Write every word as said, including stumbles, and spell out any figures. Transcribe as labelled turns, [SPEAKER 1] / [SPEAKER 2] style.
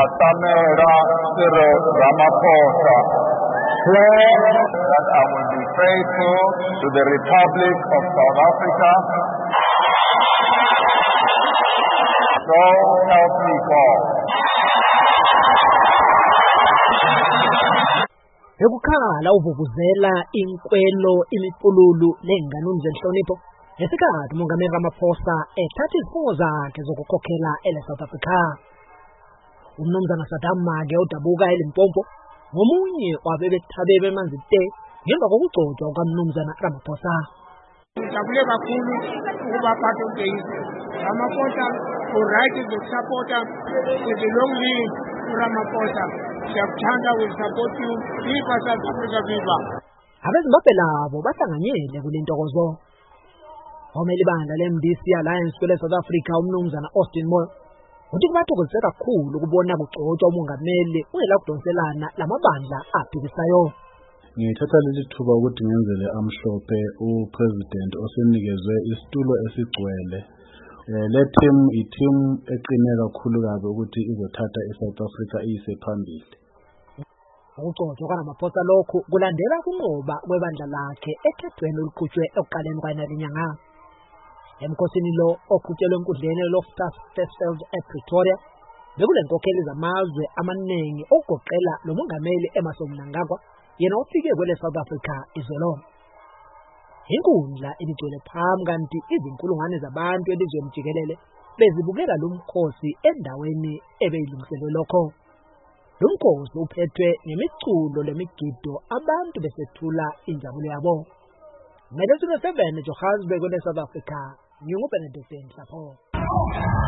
[SPEAKER 1] Matamela Cyril Ramaphosa, swear that I will be faithful to the Republic of South Africa. So help me God.
[SPEAKER 2] Ekukhala uvuvuzela inkwelo imipululu lengane zenhlonipho ngesikhathi uMongameli Ramaphosa ethatha izifungo zakhe zokukhokhela ele South Africa. Umnumzana Saddam Mage udabuka eLimpopo ngomunye wabebethabebe emanzi te ngemva kokugcotshwa kukaMnumzana Ramaphosa.
[SPEAKER 3] Ngijabule kakhulu ukuba part of the Ramaphosa uright to support us with the long live Ramaphosa. Siyakuthanda will support you. Viva South Africa, viva.
[SPEAKER 2] Abezimbabwe labo bahlanganyele kulentokozo. Omeli bandla le-M D C Alliance kwele South Africa umnumzana Austin Moyo uthi kubathokozise kakhulu ukubona kugcotshwa umongameli ungela kudonselana lamabandla aphikisayo.
[SPEAKER 4] Ngithatha leli thuba ukuthi ngenzele amhlophe upresident osenikezwe isitulo esigcwele. Le team i-team eqine kakhulu kabi ukuthi izothatha eSouth Africa iyise phambili.
[SPEAKER 2] Ukugcotshwa kwaRamaphosa lokhu kulandela kunqoba kwebandla lakhe ekhethweni oluqhutshwe ekuqaleni kwaleli nyanga. Emkhosini lo oqhutshelwe enkundleni Loftus Festival ePretoria bekulenkokheli zamazwe amaningi okugoqela lo mongameli Emmerson Mnangagwa yena ofike kwele South Africa izolo. Inkundla ibigcwele phambi kanti izinkulungwane zabantu elizweni jikelele bezibukela lo mkhosi endaweni ebeyilungiselwe lokho. Lo mkhosi uphethwe ngemiculo lemigido abantu besethula injabulo yabo. Ngaleso seven Johannesburg kule South Africa, nginguBenedict Mhlapho.